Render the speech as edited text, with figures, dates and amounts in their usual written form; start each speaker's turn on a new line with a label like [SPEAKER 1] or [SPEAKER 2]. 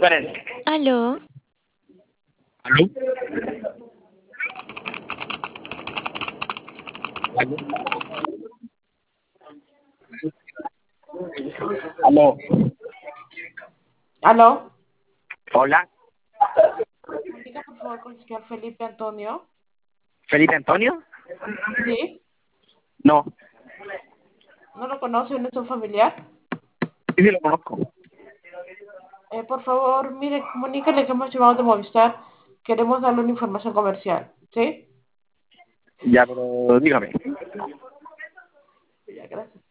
[SPEAKER 1] Karen.
[SPEAKER 2] Aló,
[SPEAKER 1] ¿Aló? ¿Aló? ¿Aló?
[SPEAKER 3] ¿Aló?
[SPEAKER 1] Hola,
[SPEAKER 3] Comunica por favor con el señor Felipe Antonio.
[SPEAKER 1] ¿Felipe Antonio?
[SPEAKER 3] ¿Sí?
[SPEAKER 1] No,
[SPEAKER 3] ¿No lo conoce? ¿No es un familiar?
[SPEAKER 1] sí, sí lo conozco.
[SPEAKER 3] Por favor, mire, comuníquele que hemos llamado de Movistar. Queremos darle una información comercial. ¿Sí?
[SPEAKER 1] Ya, pero dígame.
[SPEAKER 3] Ya, gracias.